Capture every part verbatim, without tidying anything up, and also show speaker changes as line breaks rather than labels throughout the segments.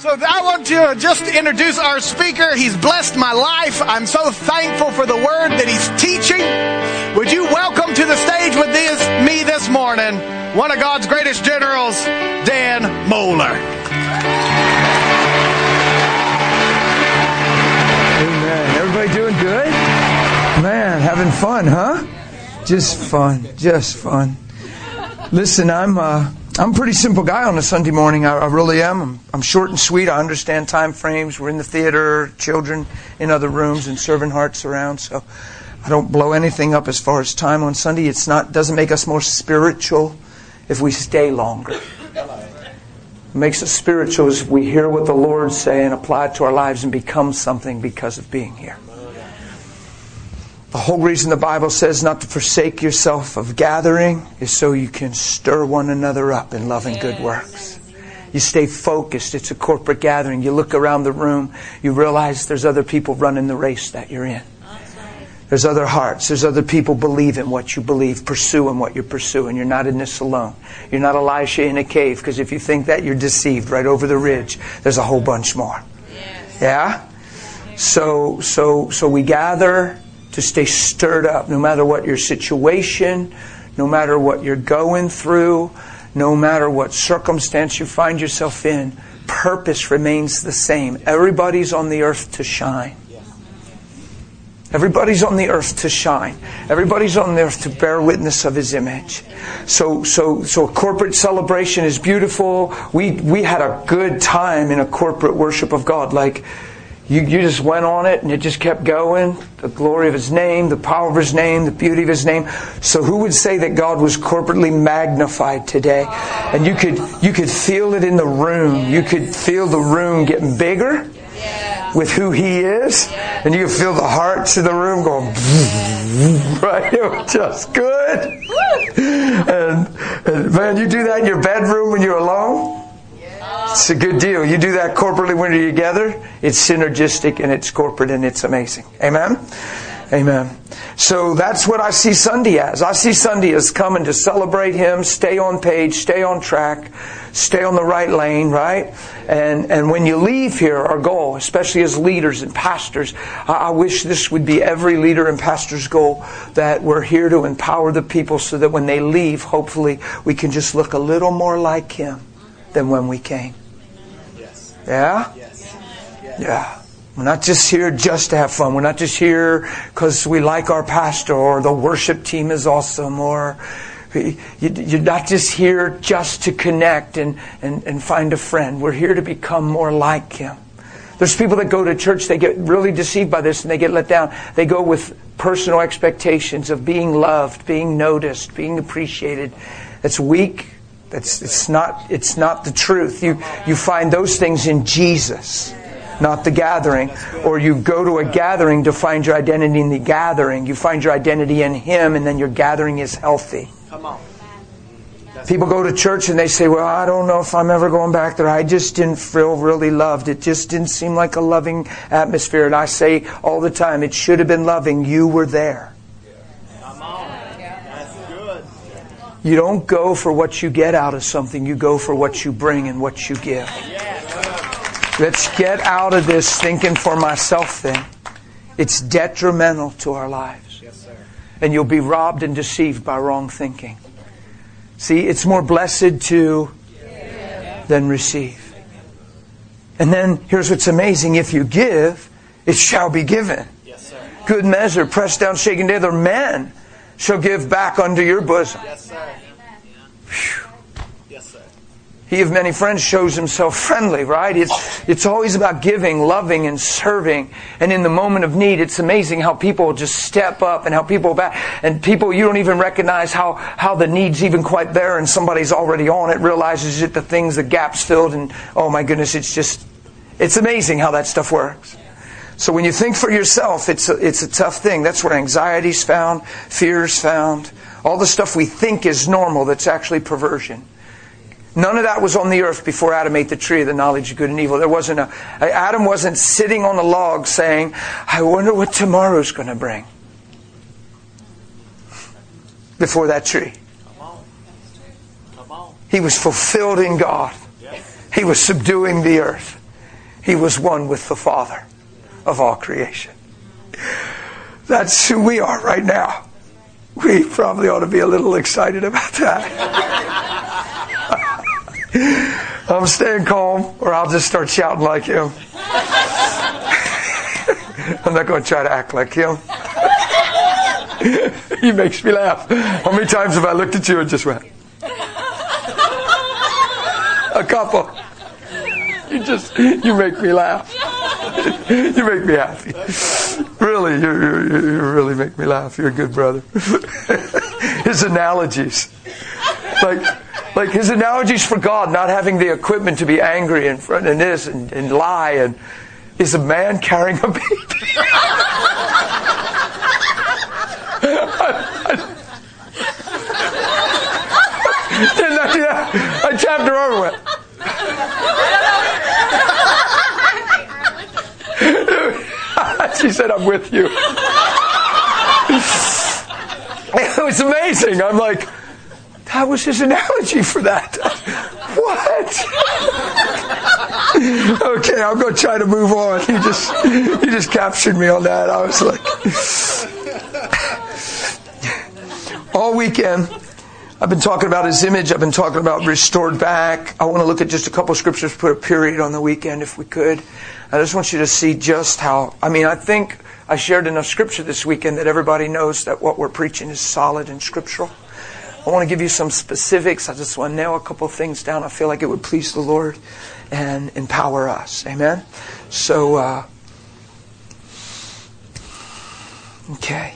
So I want to just introduce our speaker. He's blessed my life. I'm so thankful for the word that he's teaching. Would you welcome to the stage with this, me this morning, one of God's greatest generals, Dan Mohler.
Amen. Everybody doing good? Man, having fun, huh? Just fun. Just fun. Listen, I'm... Uh, I'm a pretty simple guy on a Sunday morning. I, I really am. I'm, I'm short and sweet. I understand time frames. We're in the theater, children in other rooms, and servant hearts around. So I don't blow anything up as far as time on Sunday. It's not doesn't make us more spiritual if we stay longer. It makes us spiritual if we hear what the Lord's saying and apply it to our lives and become something because of being here. The whole reason the Bible says not to forsake yourself of gathering is so you can stir one another up in love and good works. You stay focused. It's a corporate gathering. You look around the room. You realize there's other people running the race that you're in. There's other hearts. There's other people believing what you believe, pursuing what you're pursuing. You're not in this alone. You're not Elisha in a cave, because if you think that, you're deceived. Right over the ridge, there's a whole bunch more. Yeah? So, so, so we gather to stay stirred up, no matter what your situation, no matter what you're going through, no matter what circumstance you find yourself in, purpose remains the same. Everybody's on the earth to shine. Everybody's on the earth to shine. Everybody's on the earth to bear witness of His image. So, so, so a corporate celebration is beautiful. We we had a good time in a corporate worship of God. Like, You, you just went on it and it just kept going. The glory of His name, the power of His name, the beauty of His name. So who would say that God was corporately magnified today? And you could you could feel it in the room. You could feel the room getting bigger with who He is. And you could feel the hearts in the room going, right? It was just good. And, and man, you do that in your bedroom when you're alone? It's a good deal. You do that corporately when you're together. It's synergistic and it's corporate and it's amazing. Amen? Amen. So that's what I see Sunday as. I see Sunday as coming to celebrate Him, stay on page, stay on track, stay on the right lane, right? And and when you leave here, our goal, especially as leaders and pastors, I, I wish this would be every leader and pastor's goal, that we're here to empower the people so that when they leave, hopefully we can just look a little more like Him than when we came. Yeah? Yeah. We're not just here just to have fun. We're not just here because we like our pastor or the worship team is awesome, or you're not just here just to connect and, and, and find a friend. We're here to become more like Him. There's people that go to church, they get really deceived by this and they get let down. They go with personal expectations of being loved, being noticed, being appreciated. That's weak. It's it's not it's not the truth. You you find those things in Jesus, not the gathering. Or you go to a gathering to find your identity in the gathering. You find your identity in Him, and then your gathering is healthy. Come on. People go to church and they say, "Well, I don't know if I'm ever going back there. I just didn't feel really loved. It just didn't seem like a loving atmosphere." And I say all the time, it should have been loving. You were there. You don't go for what you get out of something. You go for what you bring and what you give. Let's get out of this thinking for myself thing. It's detrimental to our lives. And you'll be robbed and deceived by wrong thinking. See, it's more blessed to than receive. And then here's what's amazing. If you give, it shall be given. Good measure, pressed down, shaken together, men shall give back unto your bosom. Yes, sir. Yes, sir. He of many friends shows himself friendly, right? It's it's always about giving, loving, and serving. And in the moment of need, it's amazing how people just step up and how people back and people you don't even recognize how how the need's even quite there, and somebody's already on it, realizes that the things, the gaps filled, and oh my goodness, it's just it's amazing how that stuff works. So when you think for yourself, it's a, it's a tough thing. That's where anxiety's found, fear's found. All the stuff we think is normal that's actually perversion. None of that was on the earth before Adam ate the tree of the knowledge of good and evil. There wasn't a Adam wasn't sitting on a log saying, "I wonder what tomorrow's going to bring." Before that tree. Come on. Come on. He was fulfilled in God. He was subduing the earth. He was one with the Father of all creation. That's who we are right now. We probably ought to be a little excited about that. I'm staying calm, or I'll just start shouting like him. I'm not going to try to act like him. He makes me laugh. How many times have I looked at you and just went? A couple. You just, you make me laugh. You make me happy. Really, you, you, you really make me laugh. You're a good brother. His analogies. Like, like his analogies for God not having the equipment to be angry in front of this and, and lie and is a man carrying a baby. Didn't I do that? I tapped her arm and went. She said, I'm with you. It was amazing. I'm like, that was his analogy for that. What? Okay, I'm going to try to move on. He just, he just captured me on that. I was like, all weekend, I've been talking about his image. I've been talking about restored back. I want to look at just a couple of scriptures, put a period on the weekend if we could. I just want you to see just how, I mean, I think I shared enough scripture this weekend that everybody knows that what we're preaching is solid and scriptural. I want to give you some specifics. I just want to nail a couple of things down. I feel like it would please the Lord and empower us. Amen? So, uh, okay.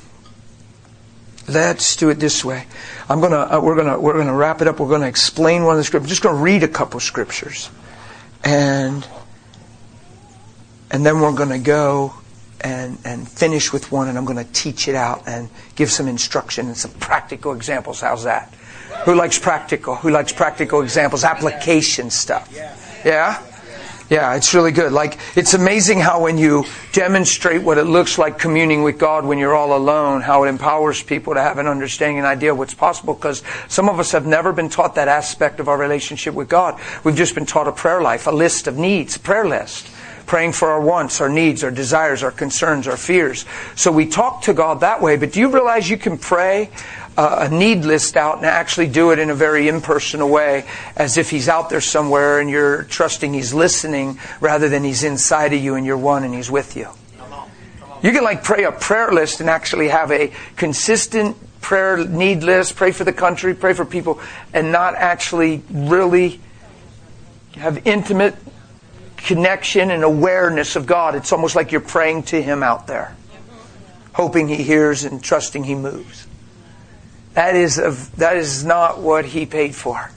Let's do it this way. I'm gonna, uh, we're gonna, we're gonna wrap it up. We're gonna explain one of the scriptures. I'm just gonna read a couple scriptures. And, and then we're gonna go and, and finish with one, and I'm gonna teach it out and give some instruction and some practical examples. How's that? Who likes practical? Who likes practical examples? Application stuff. Yeah? Yeah, it's really good. Like, it's amazing how when you demonstrate what it looks like communing with God when you're all alone, how it empowers people to have an understanding and idea of what's possible, because some of us have never been taught that aspect of our relationship with God. We've just been taught a prayer life, a list of needs, a prayer list. Praying for our wants, our needs, our desires, our concerns, our fears. So we talk to God that way, but do you realize you can pray a need list out and actually do it in a very impersonal way, as if He's out there somewhere and you're trusting He's listening rather than He's inside of you and you're one and He's with you. Come on. Come on. You can like pray a prayer list and actually have a consistent prayer need list, pray for the country, pray for people, and not actually really have intimate connection and awareness of God. It's almost like you're praying to Him out there, hoping He hears and trusting He moves. That is a, that is not what He paid for.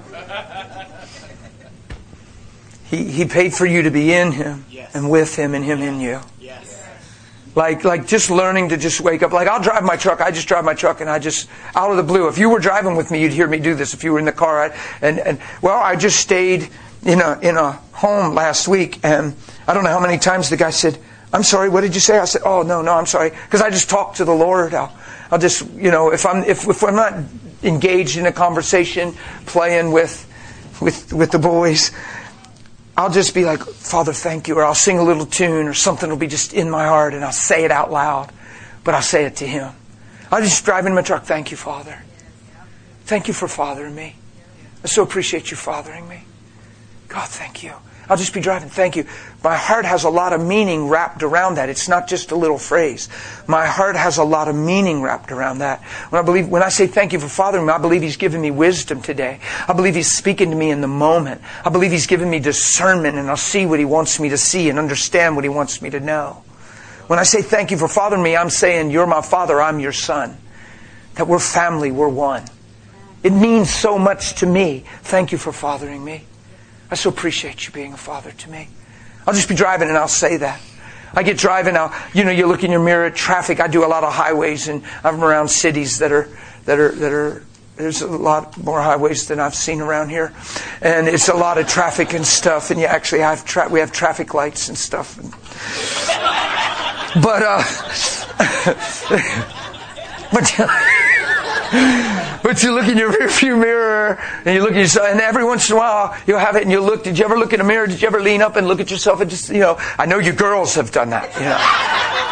He He paid for you to be in Him, yes, and with Him and Him in you. Yes. Like like just learning to just wake up. Like, I'll drive my truck. I just drive my truck and I just, out of the blue. If you were driving with me, you'd hear me do this. If you were in the car, I, and and well, I just stayed in a in a home last week, and I don't know how many times the guy said, "I'm sorry, what did you say?" I said, "Oh no, no, I'm sorry," because I just talked to the Lord. I'll, I'll just, you know, if I'm if, if I'm not engaged in a conversation, playing with with with the boys, I'll just be like, "Father, thank you," or I'll sing a little tune, or something will be just in my heart, and I'll say it out loud, but I'll say it to Him. I'll just drive in my truck. Thank you, Father. Thank you for fathering me. I so appreciate you fathering me. God, thank you. I'll just be driving. Thank you. My heart has a lot of meaning wrapped around that. It's not just a little phrase. My heart has a lot of meaning wrapped around that. When I believe, when I say thank you for fathering me, I believe He's given me wisdom today. I believe He's speaking to me in the moment. I believe He's given me discernment, and I'll see what He wants me to see and understand what He wants me to know. When I say thank you for fathering me, I'm saying you're my father, I'm your son. That we're family, we're one. It means so much to me. Thank you for fathering me. I so appreciate you being a father to me. I'll just be driving and I'll say that. I get driving now. You know, you look in your mirror at traffic. I do a lot of highways, and I'm around cities that are that are that are. There's a lot more highways than I've seen around here, and it's a lot of traffic and stuff. And you actually have tra- we have traffic lights and stuff. But uh, but. But But you look in your rearview mirror and you look at yourself, and every once in a while you'll have it and you'll look. Did you ever look in a mirror? Did you ever lean up and look at yourself and just, you know, I know you girls have done that, you know.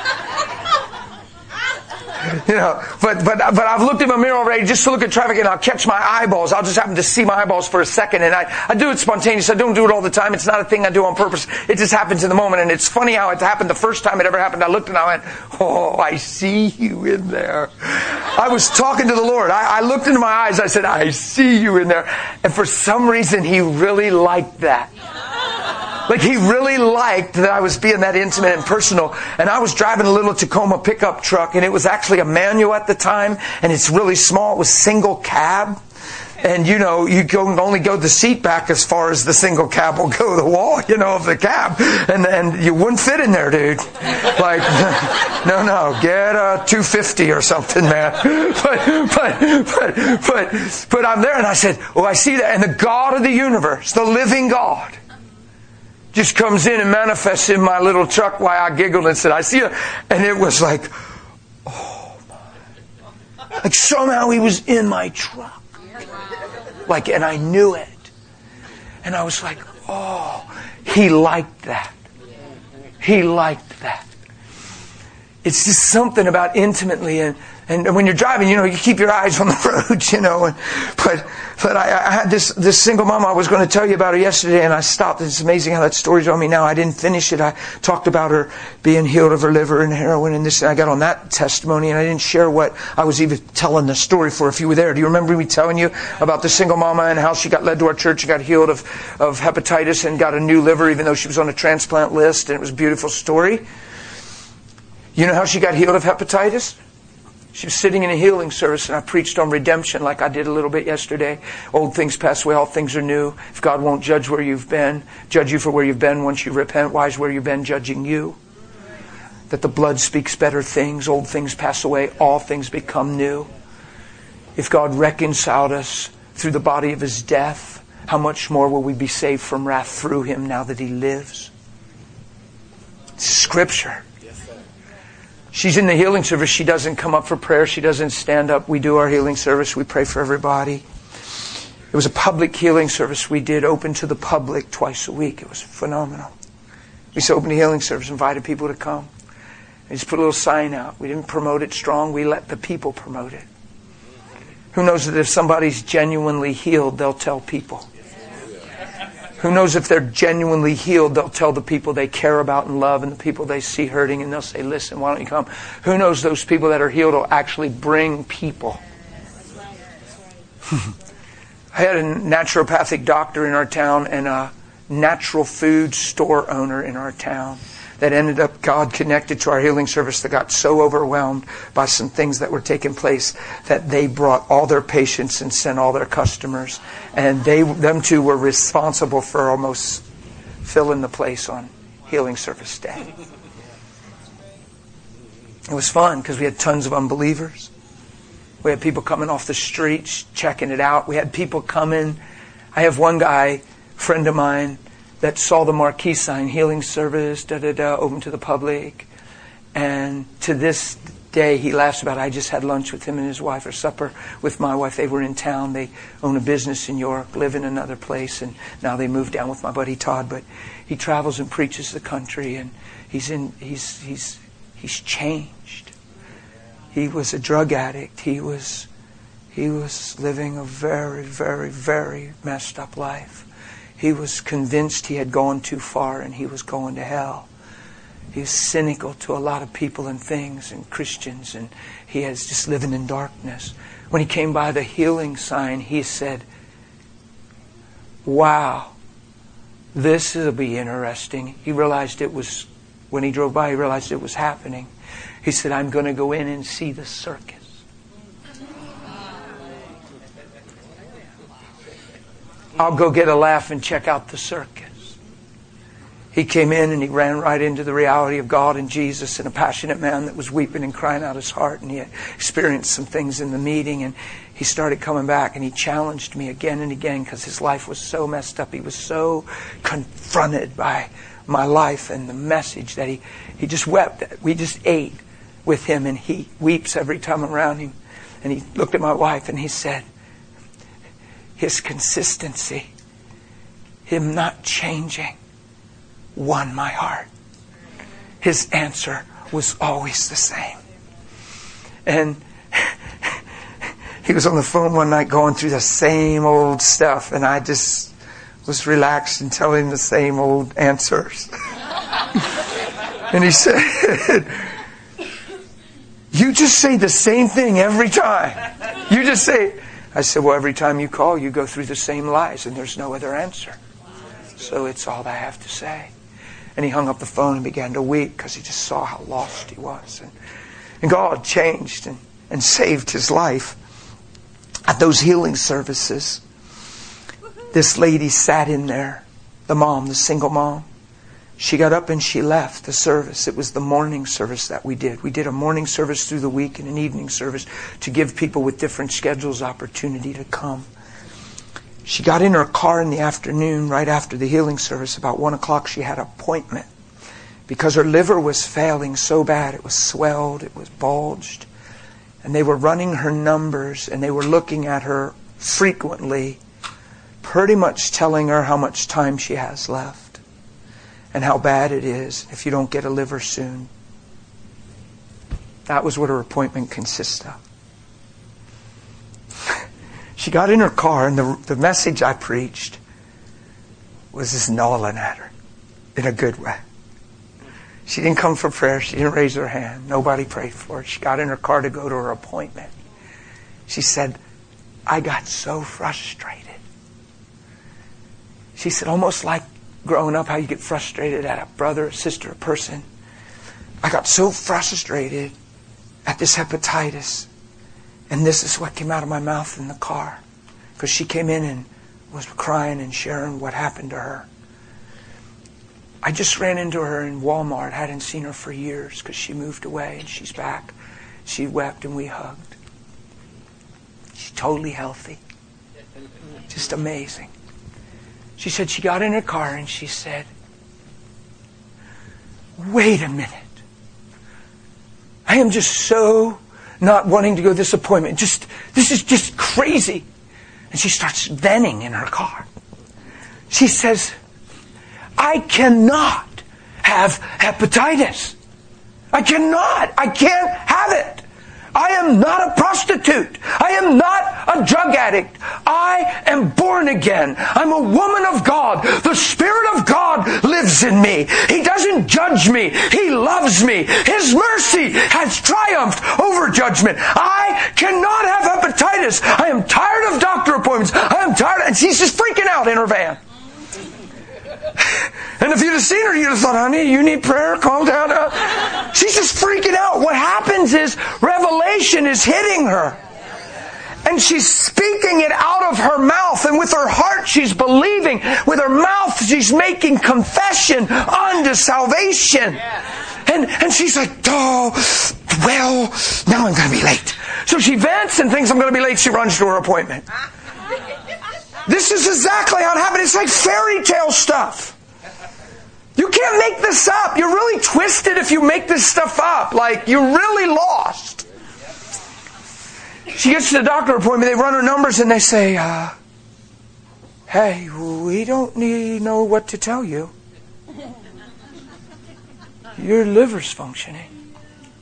You know, but but but I've looked in my mirror already just to look at traffic, and I'll catch my eyeballs. I'll just happen to see my eyeballs for a second, and I, I do it spontaneous. I don't do it all the time. It's not a thing I do on purpose. It just happens in the moment, and it's funny how it happened the first time it ever happened. I looked and I went, oh, I see you in there. I was talking to the Lord. I, I looked into my eyes. I said, I see you in there. And for some reason, He really liked that. Like, He really liked that I was being that intimate and personal. And I was driving a little Tacoma pickup truck, and it was actually a manual at the time, and it's really small. It was single cab. And, you know, you can only go the seat back as far as the single cab will go the wall, you know, of the cab. And and you wouldn't fit in there, dude. Like, no, no, get a two fifty or something, man. But, but, but, but, but I'm there, and I said, oh, I see that. And the God of the universe, the living God, just comes in and manifests in my little truck while I giggled and said, I see it. And it was like, oh my. Like somehow He was in my truck. Like, and I knew it. And I was like, oh, He liked that. He liked that. It's just something about intimately, and, and when you're driving, you know, you keep your eyes on the road, you know. And, but but I, I had this this single mom. I was going to tell you about her yesterday, and I stopped. It's amazing how that story's on me now. I didn't finish it. I talked about her being healed of her liver and heroin and this, and I got on that testimony, and I didn't share what I was even telling the story for if you were there. Do you remember me telling you about the single mama and how she got led to our church and got healed of, of hepatitis and got a new liver even though she was on a transplant list, and it was a beautiful story? You know how she got healed of hepatitis? She was sitting in a healing service, and I preached on redemption like I did a little bit yesterday. Old things pass away, all things are new. If God won't judge where you've been, judge you for where you've been once you repent, why is where you've been judging you? That the blood speaks better things. Old things pass away, all things become new. If God reconciled us through the body of His death, how much more will we be saved from wrath through Him now that He lives? It's Scripture. She's in the healing service. She doesn't come up for prayer. She doesn't stand up. We do our healing service. We pray for everybody. It was a public healing service we did, open to the public twice a week. It was phenomenal. We just opened a healing service, invited people to come. We just put a little sign out. We didn't promote it strong. We let the people promote it. Who knows that if somebody's genuinely healed, they'll tell people. Who knows if they're genuinely healed, they'll tell the people they care about and love and the people they see hurting, and they'll say, listen, why don't you come? Who knows those people that are healed will actually bring people. I had a naturopathic doctor in our town and a natural food store owner in our town that ended up, God connected to our healing service, that got so overwhelmed by some things that were taking place that they brought all their patients and sent all their customers. And they, them two were responsible for almost filling the place on healing service day. It was fun because we had tons of unbelievers. We had people coming off the streets, checking it out. We had people coming. I have one guy, friend of mine, that saw the marquee sign, healing service, da da da, open to the public. And to this day, he laughs about it. I just had lunch with him and his wife, or supper with my wife. They were in town. They own a business in York, live in another place, and now they moved down with my buddy Todd. But he travels and preaches the country, and he's in. He's he's he's changed. He was a drug addict. He was he was living a very, very, very messed up life. He was convinced he had gone too far and he was going to hell. He was cynical to a lot of people and things and Christians, and he is just living in darkness. When he came by the healing sign, he said, wow, this will be interesting. He realized it was, when he drove by, he realized it was happening. He said, I'm going to go in and see the circus. I'll go get a laugh and check out the circus. He came in and he ran right into the reality of God and Jesus, and a passionate man that was weeping and crying out his heart, and he had experienced some things in the meeting, and he started coming back, and he challenged me again and again because his life was so messed up. He was so confronted by my life and the message that he, he just wept. We just ate with him, and he weeps every time I'm around him. And he looked at my wife and he said, his consistency, him not changing, won my heart. His answer was always the same. And he was on the phone one night going through the same old stuff, and I just was relaxed and telling the same old answers. And he said, you just say the same thing every time. You just say, I said, well, every time you call, you go through the same lies, and there's no other answer. So it's all I have to say. And he hung up the phone and began to weep because he just saw how lost he was. And, and God changed and, and saved his life. At those healing services, this lady sat in there, the mom, the single mom. She got up and she left the service. It was the morning service that we did. We did a morning service through the week and an evening service to give people with different schedules opportunity to come. She got in her car in the afternoon, right after the healing service. About one o'clock, she had an appointment because her liver was failing so bad. It was swelled, it was bulged. And they were running her numbers and they were looking at her frequently, pretty much telling her how much time she has left and how bad it is if you don't get a liver soon. That was what her appointment consisted of. She got in her car, and the, the message I preached was just gnawing at her in a good way. She didn't come for prayer. She didn't raise her hand. Nobody prayed for her. She got in her car to go to her appointment. She said, I got so frustrated. She said, almost like growing up, how you get frustrated at a brother, a sister, a person. I got so frustrated at this hepatitis. And this is what came out of my mouth in the car. Because she came in and was crying and sharing what happened to her. I just ran into her in Walmart. Hadn't seen her for years because she moved away and she's back. She wept and we hugged. She's totally healthy. Just amazing. She said she got in her car and she said, wait a minute. I am just so not wanting to go to this appointment. Just, this is just crazy. And she starts venting in her car. She says, I cannot have hepatitis. I cannot. I can't have it. I am not a prostitute. I am not a drug addict. I am born again. I'm a woman of God. The Spirit of God lives in me. He doesn't judge me. He loves me. His mercy has triumphed over judgment. I cannot have hepatitis. I am tired of doctor appointments. I am tired. And she's just freaking out in her van. And if you'd have seen her, you'd have thought, honey, you need prayer, calm down. Uh, she's just freaking out. What happens is revelation is hitting her. And she's speaking it out of her mouth. And with her heart, she's believing. With her mouth, she's making confession unto salvation. And, and she's like, oh, well, now I'm going to be late. So she vents and thinks I'm going to be late. She runs to her appointment. This is exactly how it happened. It's like fairy tale stuff. You can't make this up. You're really twisted if you make this stuff up. Like, you're really lost. She gets to the doctor appointment. They run her numbers and they say, uh, hey, we don't need know what to tell you. Your liver's functioning.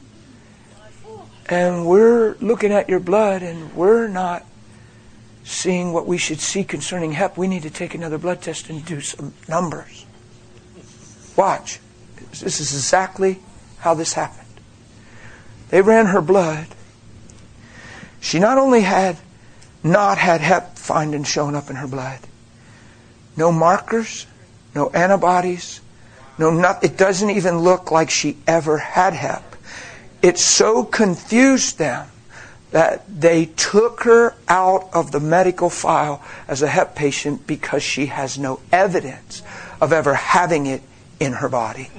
And we're looking at your blood and we're not seeing what we should see concerning hep. We need to take another blood test and do some numbers. Watch. This is exactly how this happened. They ran her blood. She not only had not had hep finding showing up in her blood, no markers, no antibodies, no not, it doesn't even look like she ever had hep. It so confused them that they took her out of the medical file as a hep patient because she has no evidence of ever having it in her body.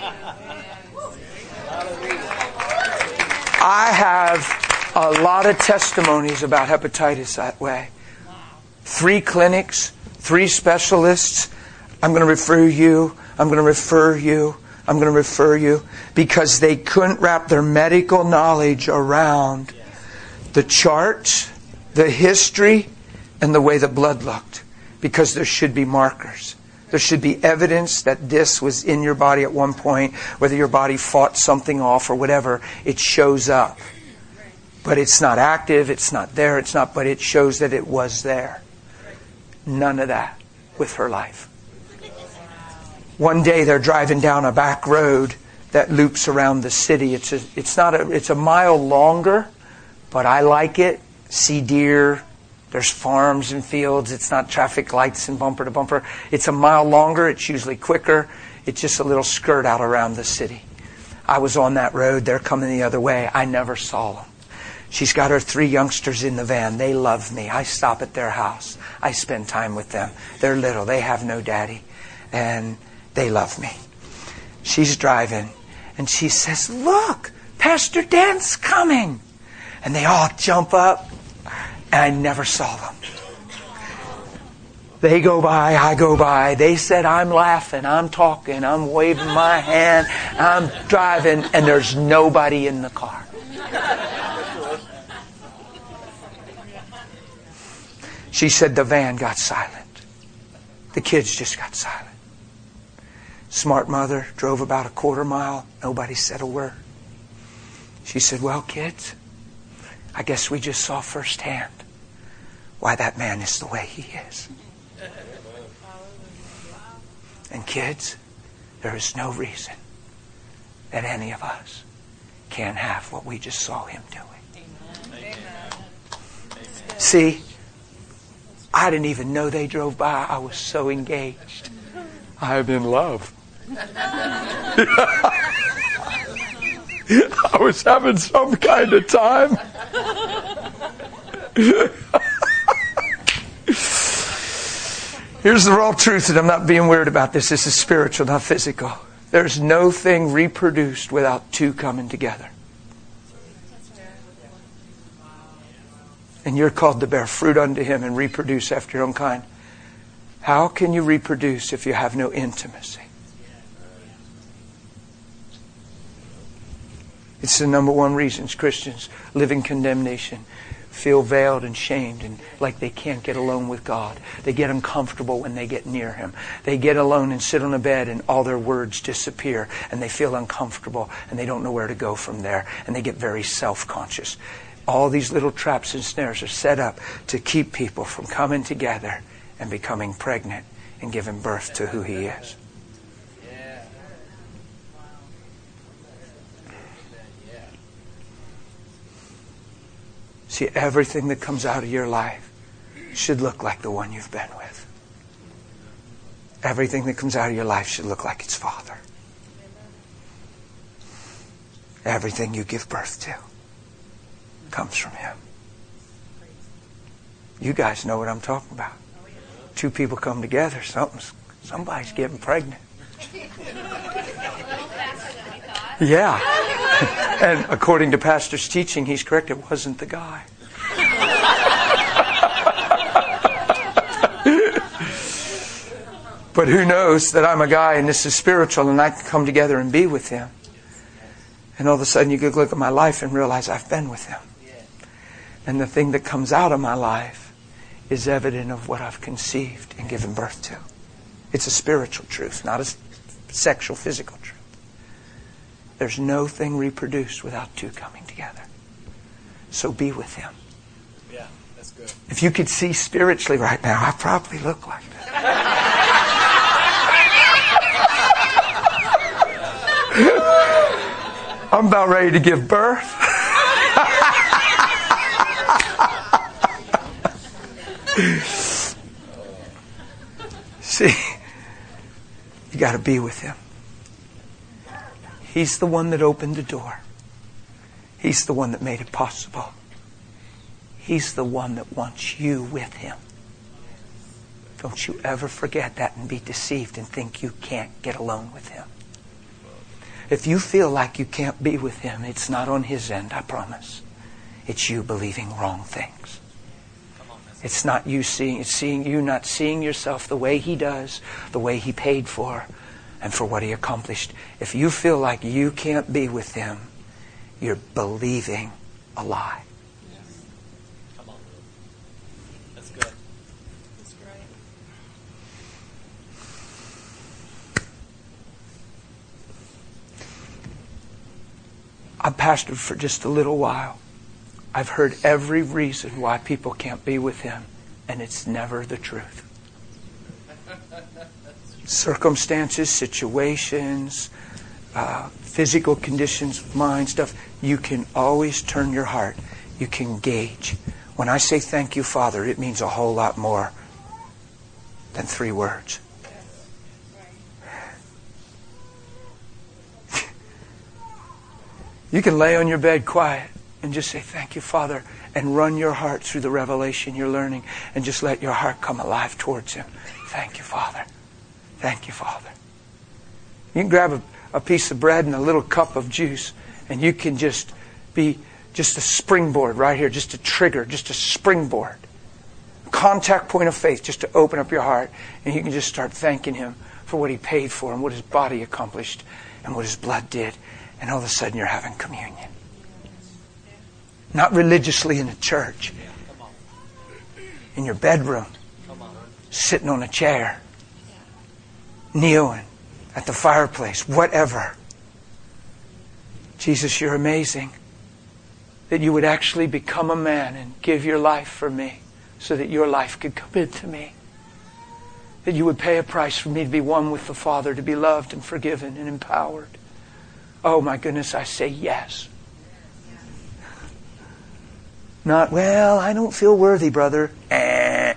I have a lot of testimonies about hepatitis that way. Three clinics, three specialists. I'm going to refer you. I'm going to refer you. I'm going to refer you. Because they couldn't wrap their medical knowledge around the charts, the history, and the way the blood looked. Because there should be markers. There should be evidence that this was in your body at one point, whether your body fought something off or whatever, it shows up. But it's not active, it's not there, it's not, but it shows that it was there. None of that with her life. One day they're driving down a back road that loops around the city. It's a, it's not a, it's a mile longer, but I like it. See deer. There's farms and fields. It's not traffic lights and bumper to bumper. It's a mile longer. It's usually quicker. It's just a little skirt out around the city. I was on that road. They're coming the other way. I never saw them. She's got her three youngsters in the van. They love me. I stop at their house. I spend time with them. They're little. They have no daddy. And they love me. She's driving. And she says, "Look, Pastor Dan's coming." And they all jump up. And I never saw them. They go by, I go by. They said, I'm laughing, I'm talking, I'm waving my hand, I'm driving, and there's nobody in the car. She said the van got silent. The kids just got silent. Smart mother drove about a quarter mile. Nobody said a word. She said, "Well, kids, I guess we just saw firsthand why that man is the way he is. And kids, there is no reason that any of us can't have what we just saw him doing." Amen. See, I didn't even know they drove by. I was so engaged. I'm in love. I was having some kind of time. Here's the raw truth, and I'm not being weird about this. This is spiritual, not physical. There's no thing reproduced without two coming together. And you're called to bear fruit unto Him and reproduce after your own kind. How can you reproduce if you have no intimacy? It's the number one reason Christians live in condemnation, feel veiled and shamed and like they can't get alone with God. They get uncomfortable when they get near Him. They get alone and sit on a bed and all their words disappear and they feel uncomfortable and they don't know where to go from there and they get very self-conscious. All these little traps and snares are set up to keep people from coming together and becoming pregnant and giving birth to who He is. See, everything that comes out of your life should look like the one you've been with. Everything that comes out of your life should look like its father. Everything you give birth to comes from Him. You guys know what I'm talking about. Two people come together, something's, somebody's getting pregnant. Yeah. And according to Pastor's teaching, he's correct, it wasn't the guy. But who knows that I'm a guy and this is spiritual and I can come together and be with Him. And all of a sudden you could look at my life and realize I've been with Him. And the thing that comes out of my life is evident of what I've conceived and given birth to. It's a spiritual truth, not a sexual, physical truth. There's no thing reproduced without two coming together. So be with Him.
Yeah, that's good.
If you could see spiritually right now, I probably look like that. I'm about ready to give birth. See, you got to be with Him. He's the one that opened the door. He's the one that made it possible. He's the one that wants you with Him. Don't you ever forget that and be deceived and think you can't get alone with Him. If you feel like you can't be with Him, it's not on His end, I promise. It's you believing wrong things. It's not you seeing, it's seeing you not seeing yourself the way He does, the way He paid for, and for what He accomplished. If you feel like you can't be with Him, you're believing a lie. I've pastored for just a little while. I've heard every reason why people can't be with Him, and it's never the truth. Circumstances, situations, uh, physical conditions, mind stuff. You can always turn your heart. You can gauge. When I say thank you, Father, it means a whole lot more than three words. You can lay on your bed quiet and just say, thank you, Father, and run your heart through the revelation you're learning and just let your heart come alive towards Him. Thank you, Father. Thank you, Father. You can grab a, a piece of bread and a little cup of juice, and you can just be just a springboard right here, just a trigger, just a springboard. Contact point of faith, just to open up your heart, and you can just start thanking Him for what He paid for and what His body accomplished and what His blood did. And all of a sudden you're having communion. Not religiously in a church. In your bedroom. Sitting on a chair. Kneeling at the fireplace. Whatever. Jesus, you're amazing. That you would actually become a man and give your life for me so that your life could come into me. That you would pay a price for me to be one with the Father, to be loved and forgiven and empowered. Oh my goodness, I say yes. Not, well, I don't feel worthy, brother. Eh.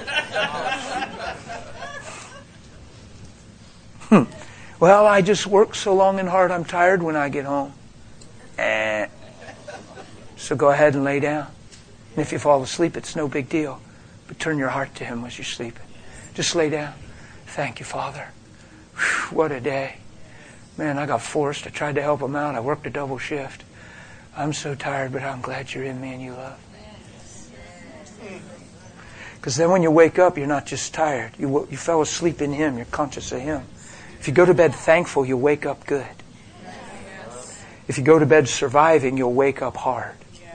hmm. Well, I just work so long and hard, I'm tired when I get home. Eh. So go ahead and lay down. And if you fall asleep, it's no big deal. But turn your heart to Him as you're sleeping. Just lay down. Thank you, Father. Whew, what a day. Man, I got forced. I tried to help them out. I worked a double shift. I'm so tired, but I'm glad you're in me and you love me. Because then when you wake up, you're not just tired. You you fell asleep in Him. You're conscious of Him. If you go to bed thankful, you'll wake up good. If you go to bed surviving, you'll wake up hard.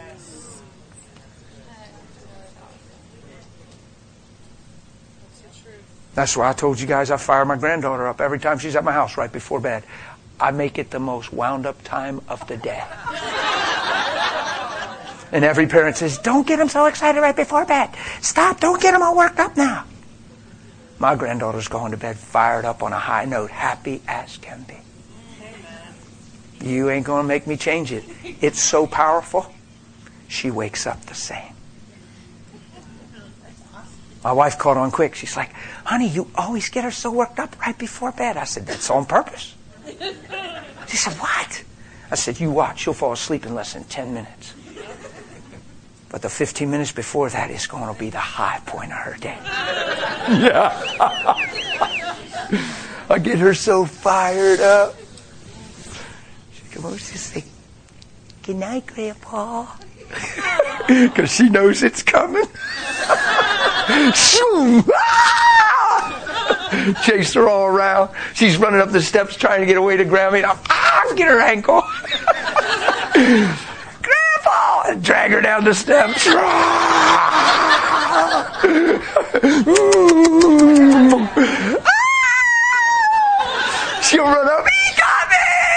That's why I told you guys I fire my granddaughter up every time she's at my house right before bed. I make it the most wound up time of the day. And every parent says, don't get them so excited right before bed. Stop, don't get them all worked up now. My granddaughter's going to bed fired up on a high note, happy as can be. You ain't going to make me change it. It's so powerful. She wakes up the same. My wife caught on quick. She's like, honey, you always get her so worked up right before bed. I said, that's on purpose. She said, what? I said, you watch. She'll fall asleep in less than ten minutes. But the fifteen minutes before that is going to be the high point of her day. Yeah. I get her so fired up. She comes over, she says, good night, Grandpa. Because she knows it's coming. Chase her all around. She's running up the steps trying to get away to Grammy. And I'm, ah, get her ankle. Grandpa! And drag her down the steps. She'll run up. He got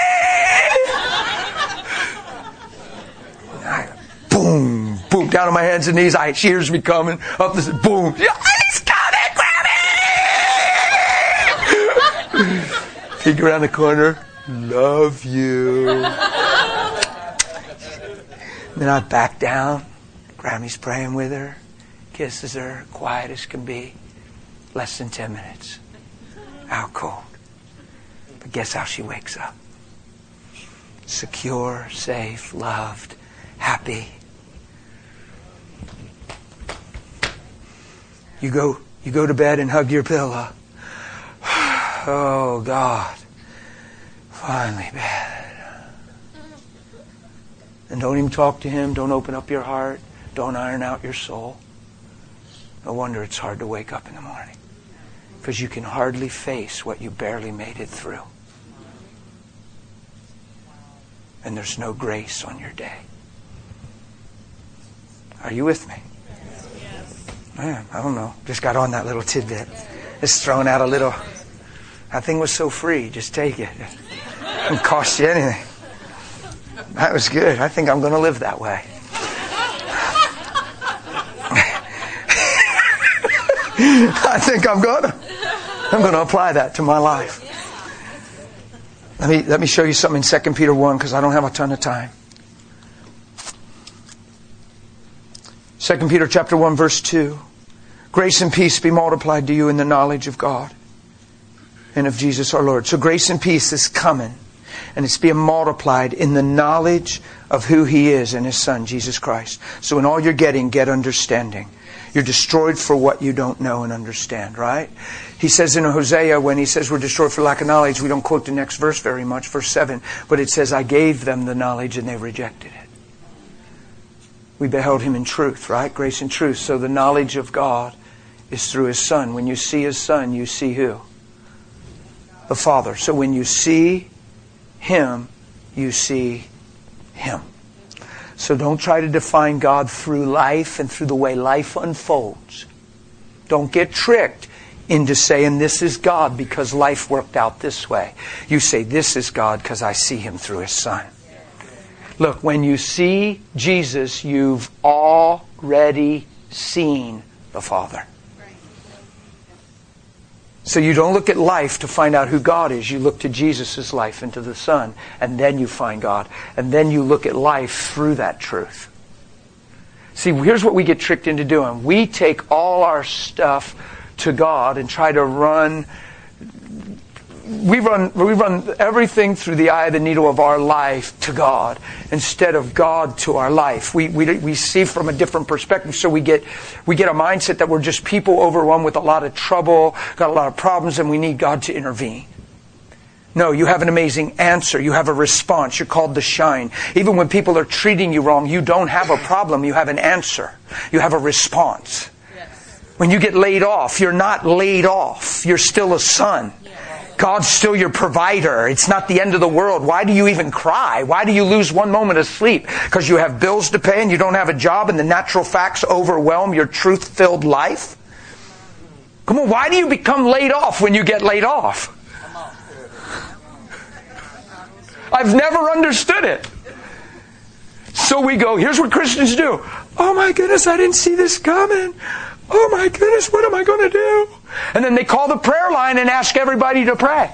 me! Boom, boom, down on my hands and knees. I, she hears me coming. Up this, boom. He's coming, Grammy! Peek around the corner. Love you. Then I back down. Grammy's praying with her. Kisses her. Quiet as can be. Less than ten minutes. Out cold. But guess how she wakes up? Secure, safe, loved, happy. You go, you go to bed and hug your pillow. Oh, God. Finally bed. And don't even talk to Him. Don't open up your heart. Don't iron out your soul. No wonder it's hard to wake up in the morning. Because you can hardly face what you barely made it through. And there's no grace on your day. Are you with me? Man, I don't know. Just got on that little tidbit. Just throwing out a little. That thing was so free. Just take it. It didn't cost you anything. That was good. I think I'm going to live that way. I think I'm going to. I'm going to apply that to my life. Let me, let me show you something in Second Peter one because I don't have a ton of time. Second Peter chapter one verse two. Grace and peace be multiplied to you in the knowledge of God and of Jesus our Lord. So grace and peace is coming. And it's being multiplied in the knowledge of who He is and His Son, Jesus Christ. So in all you're getting, get understanding. You're destroyed for what you don't know and understand, right? He says in Hosea, when he says we're destroyed for lack of knowledge, we don't quote the next verse very much, verse seven. But it says, I gave them the knowledge and they rejected it. We beheld Him in truth, right? Grace and truth. So the knowledge of God is through His Son. When you see His Son, you see who? The Father. So when you see Him, you see Him. So don't try to define God through life and through the way life unfolds. Don't get tricked into saying this is God because life worked out this way. You say this is God because I see Him through His Son. Look, when you see Jesus, you've already seen the Father. So you don't look at life to find out who God is. You look to Jesus' life and to the Son. And then you find God. And then you look at life through that truth. See, here's what we get tricked into doing. We take all our stuff to God and try to run... We run, we run everything through the eye of the needle of our life to God instead of God to our life. We, we, we see from a different perspective, so we get, we get a mindset that we're just people overwhelmed with a lot of trouble, got a lot of problems, and we need God to intervene. No, you have an amazing answer. You have a response. You're called to shine. Even when people are treating you wrong, you don't have a problem. You have an answer. You have a response. When you get laid off, you're not laid off. You're still a son. God's still your provider. It's not the end of the world. Why do you even cry? Why do you lose one moment of sleep? Because you have bills to pay and you don't have a job and the natural facts overwhelm your truth-filled life? Come on, why do you become laid off when you get laid off? I've never understood it. So we go, here's what Christians do. Oh my goodness, I didn't see this coming. Oh my goodness, what am I going to do? And then they call the prayer line and ask everybody to pray.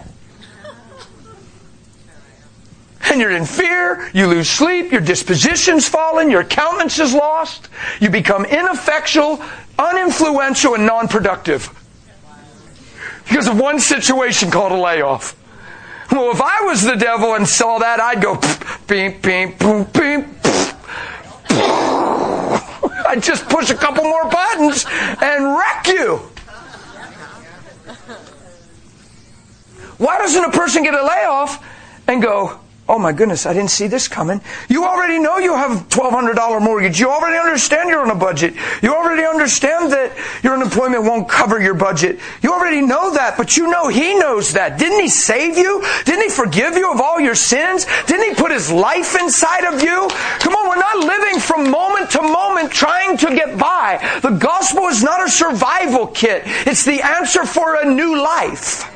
And you're in fear, you lose sleep, your disposition's fallen, your countenance is lost. You become ineffectual, uninfluential, and non-productive. Because of one situation called a layoff. Well, if I was the devil and saw that, I'd go, beep, beep, boom, beep. I'd just push a couple more buttons and wreck you. Why doesn't a person get a layoff and go, oh my goodness, I didn't see this coming? You already know you have a twelve hundred dollars mortgage. You already understand you're on a budget. You already understand that your unemployment won't cover your budget. You already know that, but you know He knows that. Didn't He save you? Didn't He forgive you of all your sins? Didn't He put His life inside of you? Come on, we're not living from moment to moment trying to get by. The gospel is not a survival kit. It's the answer for a new life.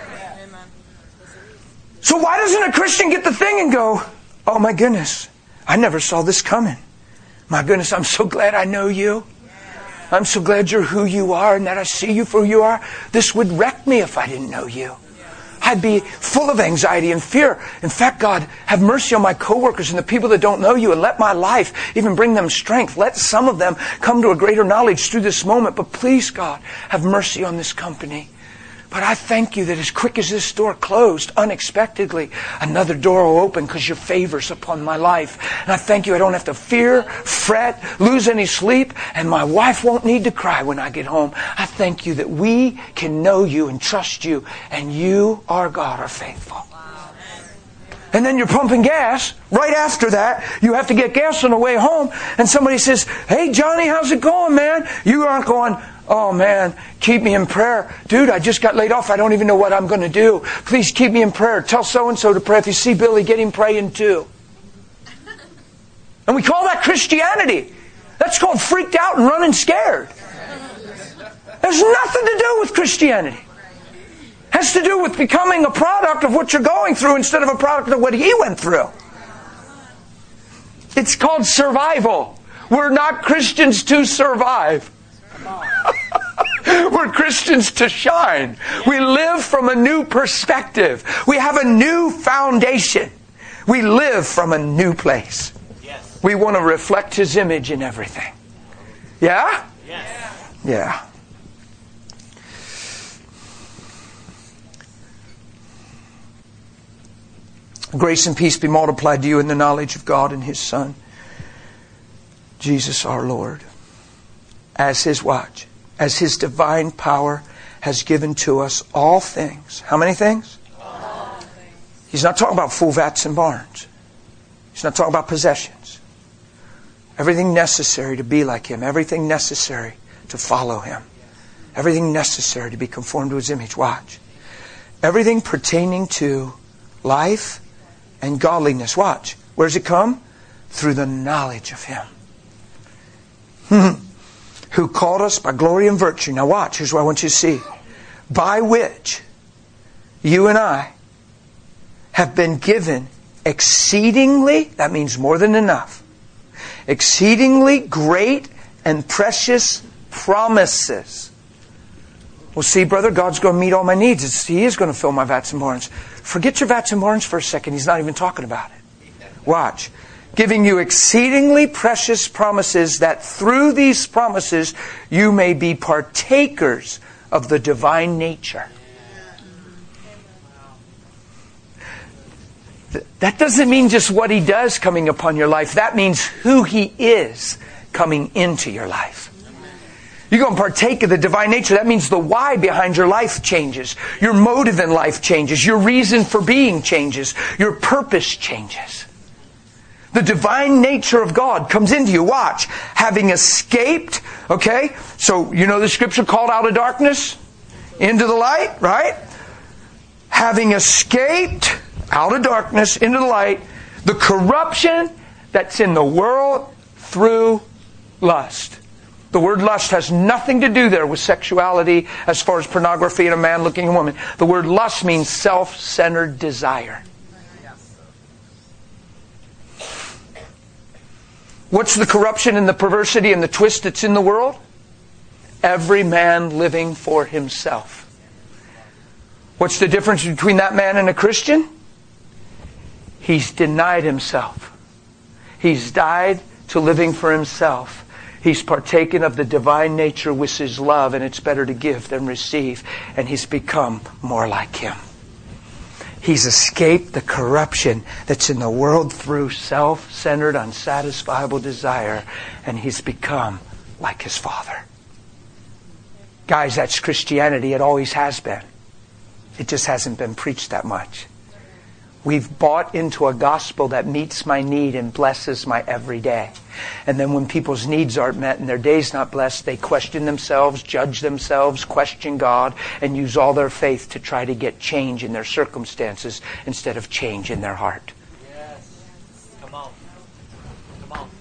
So why doesn't a Christian get the thing and go, oh my goodness, I never saw this coming. My goodness, I'm so glad I know you. I'm so glad you're who you are and that I see you for who you are. This would wreck me if I didn't know you. I'd be full of anxiety and fear. In fact, God, have mercy on my coworkers and the people that don't know you and let my life even bring them strength. Let some of them come to a greater knowledge through this moment. But please, God, have mercy on this company. But I thank you that as quick as this door closed, unexpectedly, another door will open because your favor's upon my life. And I thank you I don't have to fear, fret, lose any sleep, and my wife won't need to cry when I get home. I thank you that we can know you and trust you, and you, our God, are faithful. And then you're pumping gas. Right after that, you have to get gas on the way home, and somebody says, hey, Johnny, how's it going, man? You aren't going, oh man, keep me in prayer. Dude, I just got laid off. I don't even know what I'm going to do. Please keep me in prayer. Tell so-and-so to pray. If you see Billy, get him praying too. And we call that Christianity. That's called freaked out and running scared. There's nothing to do with Christianity. It has to do with becoming a product of what you're going through instead of a product of what He went through. It's called survival. We're not Christians to survive. We're Christians to shine. We live from a new perspective. We have a new foundation. We live from a new place.
Yes.
We want to reflect His image in everything. Yeah?
Yes.
Yeah. Grace and peace be multiplied to you in the knowledge of God and His Son, Jesus our Lord. As His watch, as His divine power has given to us all things. How many things?
All things.
He's not talking about full vats and barns. He's not talking about possessions. Everything necessary to be like Him. Everything necessary to follow Him. Everything necessary to be conformed to His image. Watch. Everything pertaining to life and godliness. Watch. Where does it come? Through the knowledge of Him. Who called us by glory and virtue. Now watch. Here's what I want you to see. By which you and I have been given exceedingly, that means more than enough, exceedingly great and precious promises. Well, see, brother, God's going to meet all my needs. It's, he is going to fill my vats and barns. Forget your vats and barns for a second. He's not even talking about it. Watch. Giving you exceedingly precious promises, that through these promises you may be partakers of the divine nature. That doesn't mean just what He does coming upon your life. That means who He is coming into your life. You're going to partake of the divine nature. That means the why behind your life changes. Your motive in life changes. Your reason for being changes. Your purpose changes. The divine nature of God comes into you. Watch. Having escaped, okay? So, you know the scripture called out of darkness into the light, right? Having escaped out of darkness into the light, the corruption that's in the world through lust. The word lust has nothing to do there with sexuality as far as pornography and a man looking at a woman. The word lust means self-centered desire. What's the corruption and the perversity and the twist that's in the world? Every man living for himself. What's the difference between that man and a Christian? He's denied himself. He's died to living for himself. He's partaken of the divine nature which is love, and it's better to give than receive. And he's become more like Him. He's escaped the corruption that's in the world through self-centered, unsatisfiable desire. And he's become like his Father. Guys, that's Christianity. It always has been. It just hasn't been preached that much. We've bought into a gospel that meets my need and blesses my everyday. And then when people's needs aren't met and their day's not blessed, they question themselves, judge themselves, question God, and use all their faith to try to get change in their circumstances instead of change in their heart.
Yes. Come on. Come on.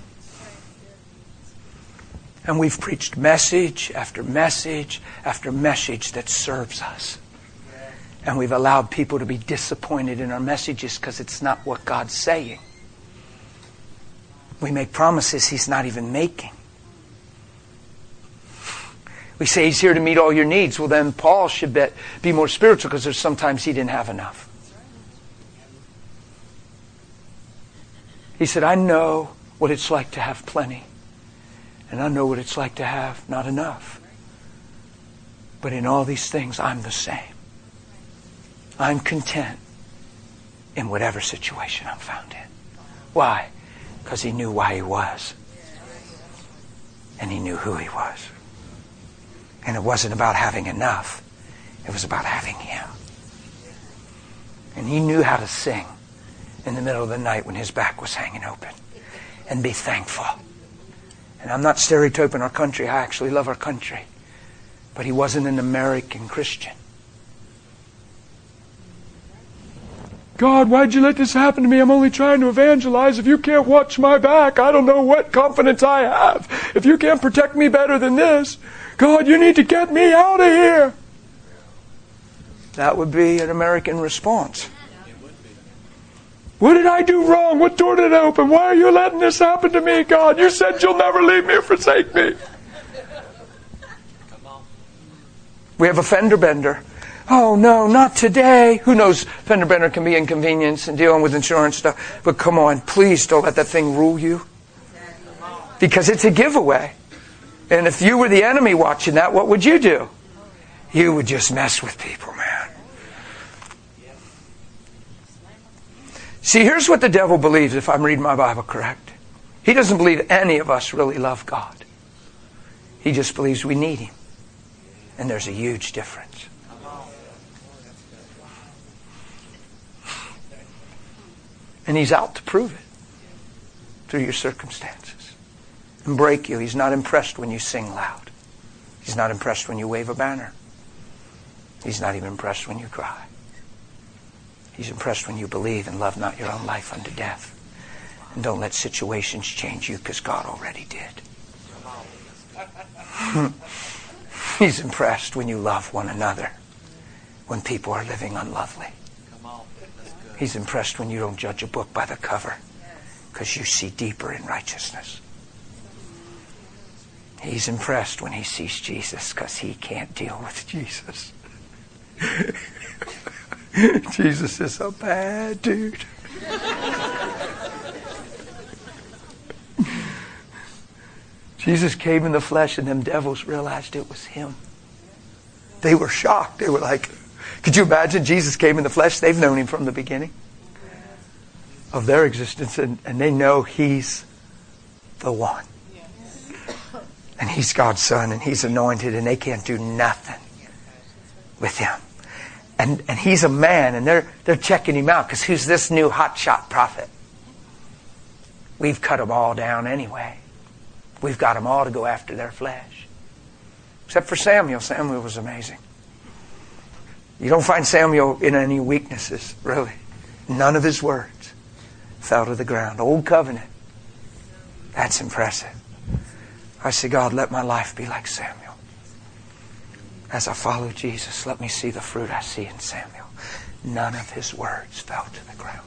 And we've preached message after message after message that serves us. And we've allowed people to be disappointed in our messages because it's not what God's saying. We make promises He's not even making. We say He's here to meet all your needs. Well, then Paul should bet, be more spiritual because there's sometimes he didn't have enough. He said, I know what it's like to have plenty. And I know what it's like to have not enough. But in all these things, I'm the same. I'm content in whatever situation I'm found in. Why? Because he knew why he was. And he knew who he was. And it wasn't about having enough. It was about having Him. And he knew how to sing in the middle of the night when his back was hanging open. And be thankful. And I'm not stereotyping our country. I actually love our country. But he wasn't an American Christian. God, why'd you let this happen to me? I'm only trying to evangelize. If you can't watch my back, I don't know what confidence I have. If you can't protect me better than this, God, you need to get me out of here. That would be an American response. What did I do wrong? What door did I open? Why are you letting this happen to me, God? You said you'll never leave me or forsake me. We have a fender bender. Oh no, not today. Who knows, fender bender can be inconvenience and dealing with insurance stuff. But come on, please don't let that thing rule you. Because it's a giveaway. And if you were the enemy watching that, what would you do? You would just mess with people, man. See, here's what the devil believes, if I'm reading my Bible correct. He doesn't believe any of us really love God. He just believes we need Him. And there's a huge difference. And He's out to prove it through your circumstances and break you. He's not impressed when you sing loud. He's not impressed when you wave a banner. He's not even impressed when you cry. He's impressed when you believe and love not your own life unto death. And don't let situations change you, because God already did. He's impressed when you love one another when people are living unlovely. He's impressed when you don't judge a book by the cover, because you see deeper in righteousness. He's impressed when he sees Jesus, because he can't deal with Jesus. Jesus is a bad dude. Jesus came in the flesh, and them devils realized it was Him. They were shocked. They were like, could you imagine? Jesus came in the flesh. They've known Him from the beginning of their existence, and, and they know He's the one. And He's God's Son, and He's anointed, and they can't do nothing with Him. And and He's a man, and they're they're checking Him out, because who's this new hotshot prophet? We've cut them all down anyway. We've got them all to go after their flesh. Except for Samuel. Samuel was amazing. You don't find Samuel in any weaknesses, really. None of his words fell to the ground. Old covenant. That's impressive. I say, God, let my life be like Samuel. As I follow Jesus, let me see the fruit I see in Samuel. None of his words fell to the ground.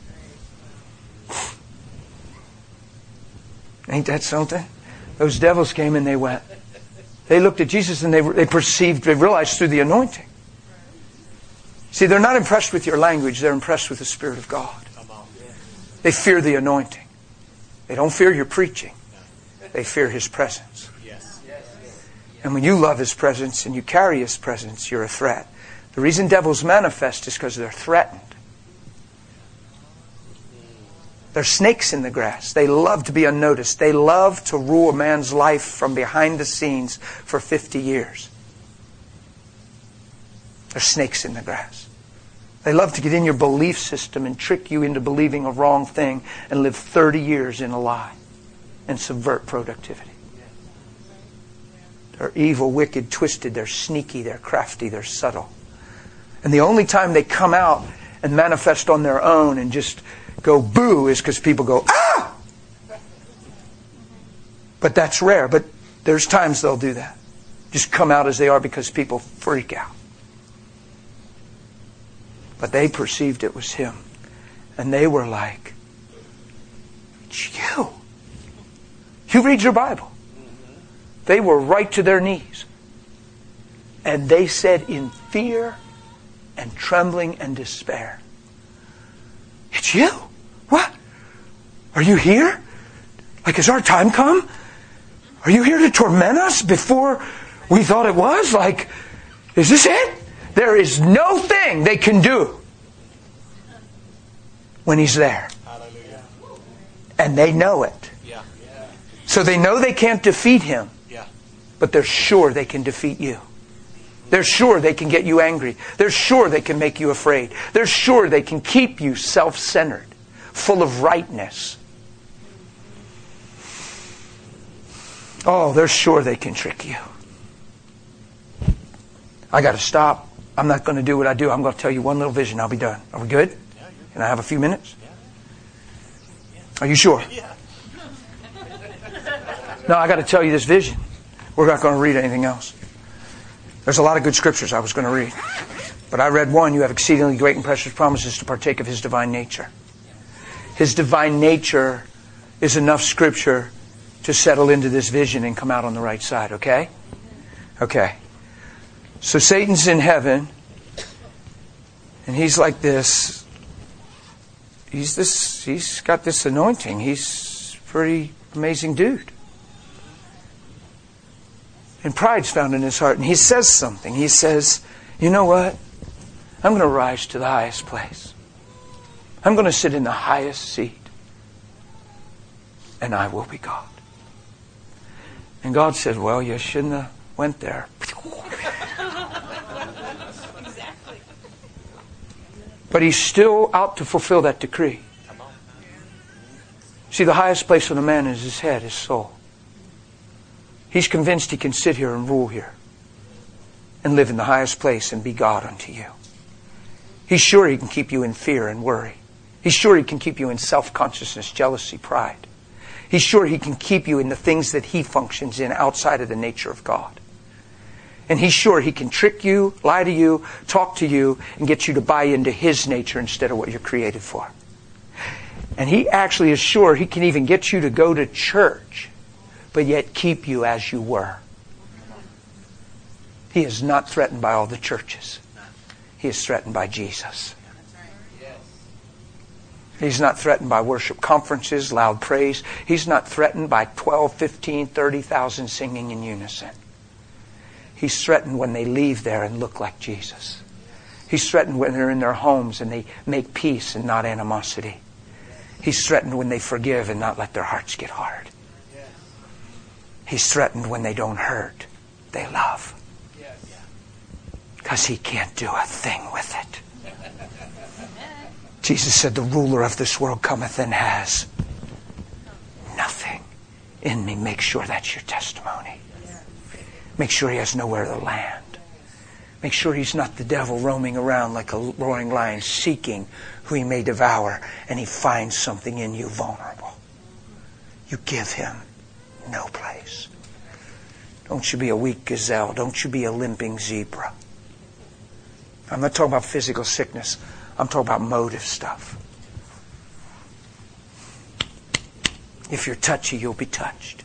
Ain't that something? Those devils came and they went. They looked at Jesus and they they perceived, they realized through the anointing. See, they're not impressed with your language. They're impressed with the Spirit of God. They fear the anointing. They don't fear your preaching. They fear His presence. And when you love His presence and you carry His presence, you're a threat. The reason devils manifest is because they're threatened. They're snakes in the grass. They love to be unnoticed. They love to rule a man's life from behind the scenes for fifty years. They're snakes in the grass. They love to get in your belief system and trick you into believing a wrong thing and live thirty years in a lie and subvert productivity. They're evil, wicked, twisted. They're sneaky. They're crafty. They're subtle. And the only time they come out and manifest on their own and just go boo is because people go, ah! But that's rare. But there's times they'll do that. Just come out as they are because people freak out. But they perceived it was Him. And they were like, it's you. You read your Bible. They were right to their knees. And they said in fear and trembling and despair, it's you? What? Are you here? Like, has our time come? Are you here to torment us before we thought it was? Like, is this it? There is no thing they can do when He's there. Hallelujah. And they know it. Yeah. So they know they can't defeat Him. Yeah. But they're sure they can defeat you. They're sure they can get you angry. They're sure they can make you afraid. They're sure they can keep you self-centered, full of rightness. Oh, they're sure they can trick you. I got to stop. I'm not going to do what I do. I'm going to tell you one little vision. I'll be done. Are we good? Can I have a few minutes? Are you sure? No, I got to tell you this vision. We're not going to read anything else. There's a lot of good scriptures I was going to read. But I read one. You have exceedingly great and precious promises to partake of His divine nature. His divine nature is enough Scripture to settle into this vision and come out on the right side, okay? Okay. So Satan's in heaven, and he's like this. He's this. He's got this anointing. He's a pretty amazing dude. And pride's found in his heart, and he says something. He says, you know what? I'm going to rise to the highest place. I'm going to sit in the highest seat, and I will be God. And God said, well, you shouldn't have went there.
Exactly.
But he's still out to fulfill that decree. See, the highest place on a man is his head, his soul. He's convinced he can sit here and rule here and live in the highest place and be God unto you. He's sure he can keep you in fear and worry. He's sure he can keep you in self-consciousness, jealousy, pride. He's sure he can keep you in the things that he functions in outside of the nature of God. And he's sure he can trick you, lie to you, talk to you, and get you to buy into his nature instead of what you're created for. And he actually is sure he can even get you to go to church, but yet keep you as you were. He is not threatened by all the churches. He is threatened by Jesus. He's not threatened by worship conferences, loud praise. He's not threatened by twelve, fifteen, thirty thousand singing in unison. He's threatened when they leave there and look like Jesus. He's threatened when they're in their homes and they make peace and not animosity. He's threatened when they forgive and not let their hearts get hard. He's threatened when they don't hurt, they love. Because he can't do a thing with it. Jesus said, the ruler of this world cometh and has nothing in me. Make sure that's your testimony. Make sure he has nowhere to land. Make sure he's not the devil roaming around like a roaring lion seeking who he may devour, and he finds something in you vulnerable. You give him no place. Don't you be a weak gazelle. Don't you be a limping zebra. I'm not talking about physical sickness. I'm talking about motive stuff. If you're touchy, you'll be touched.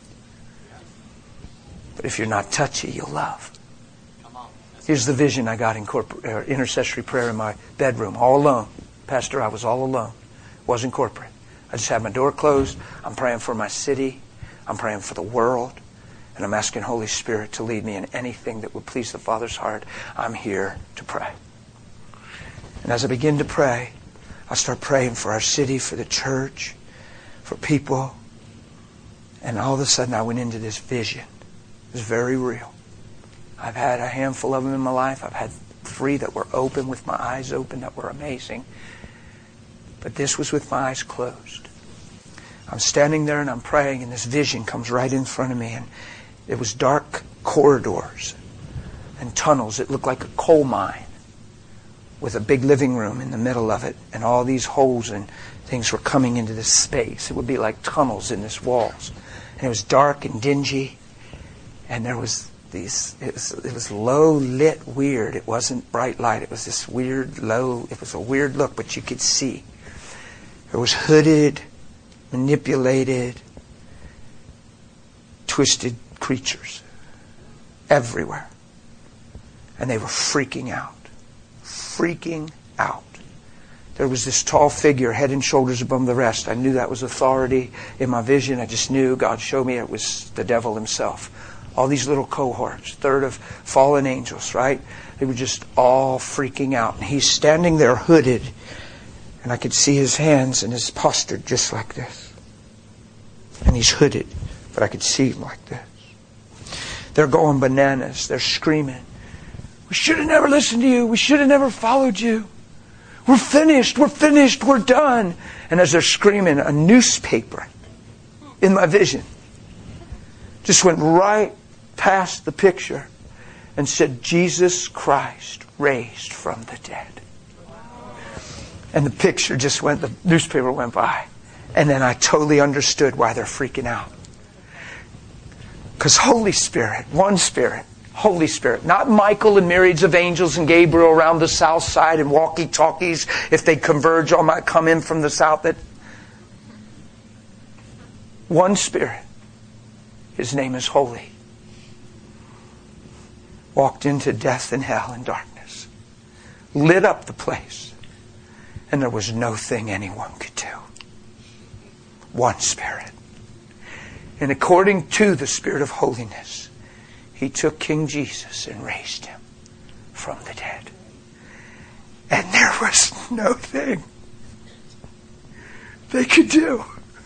But if you're not touchy, you'll love. Here's the vision I got in corporate, uh, intercessory prayer in my bedroom, all alone. Pastor, I was all alone. Wasn't corporate. I just had my door closed. I'm praying for my city. I'm praying for the world. And I'm asking Holy Spirit to lead me in anything that would please the Father's heart. I'm here to pray. And as I begin to pray, I start praying for our city, for the church, for people. And all of a sudden I went into this vision. It was very real. I've had a handful of them in my life. I've had three that were open, with my eyes open, that were amazing. But this was with my eyes closed. I'm standing there and I'm praying, and this vision comes right in front of me. And it was dark corridors and tunnels. It looked like a coal mine, with a big living room in the middle of it, and all these holes and things were coming into this space. It would be like tunnels in this walls. And it was dark and dingy, and there was these, it was, it was low lit weird. It wasn't bright light. It was this weird low, it was a weird look, but you could see. It was hooded, manipulated, twisted creatures everywhere. And they were freaking out. Freaking out. There was this tall figure, head and shoulders above the rest. I knew that was authority in my vision. I just knew God showed me it was the devil himself. All these little cohorts, third of fallen angels, right? They were just all freaking out. And he's standing there hooded, and I could see his hands and his posture just like this. And he's hooded, but I could see him like this. They're going bananas. They're screaming, "We should have never listened to you. We should have never followed you. We're finished. We're finished. We're done." And as they're screaming, a newspaper in my vision just went right past the picture and said, "Jesus Christ raised from the dead." And the picture just went, the newspaper went by. And then I totally understood why they're freaking out. Because Holy Spirit, one Spirit, Holy Spirit, not Michael and myriads of angels and Gabriel around the south side and walkie-talkies, if they converge, all might come in from the south. That One Spirit. His name is holy. Walked into death and hell and darkness. Lit up the place. And there was no thing anyone could do. One Spirit. And according to the Spirit of holiness, He took King Jesus and raised Him from the dead. And there was no thing they could do.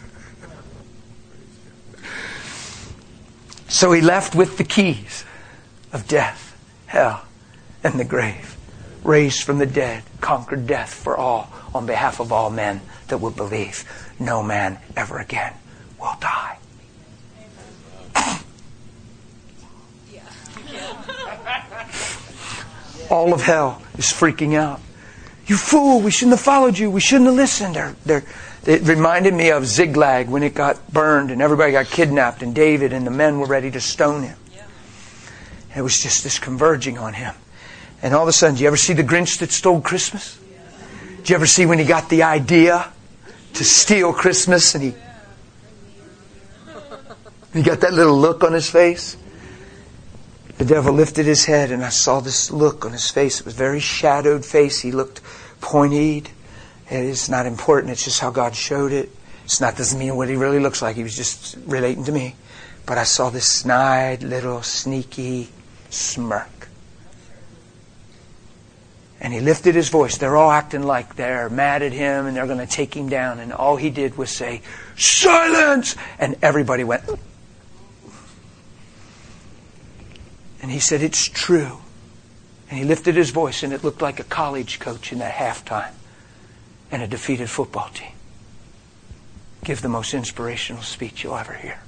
So He left with the keys of death, hell, and the grave. Raised from the dead, conquered death for all, on behalf of all men that will believe. No man ever again will die. All of hell is freaking out. You fool, we shouldn't have followed you. We shouldn't have listened. They're, they're, it reminded me of Ziklag when it got burned and everybody got kidnapped and David and the men were ready to stone him. And it was just this converging on him. And all of a sudden, did you ever see The Grinch That Stole Christmas? Did you ever see when he got the idea to steal Christmas and he, he got that little look on his face? The devil lifted his head and I saw this look on his face. It was a very shadowed face. He looked pointed. It's not important. It's just how God showed it. It's not, doesn't mean what he really looks like. He was just relating to me. But I saw this snide, little, sneaky smirk. And he lifted his voice. They're all acting like they're mad at him and they're going to take him down. And all he did was say, "Silence!" And everybody went. And he said, "It's true." And he lifted his voice and it looked like a college coach in that halftime and a defeated football team. Give the most inspirational speech you'll ever hear.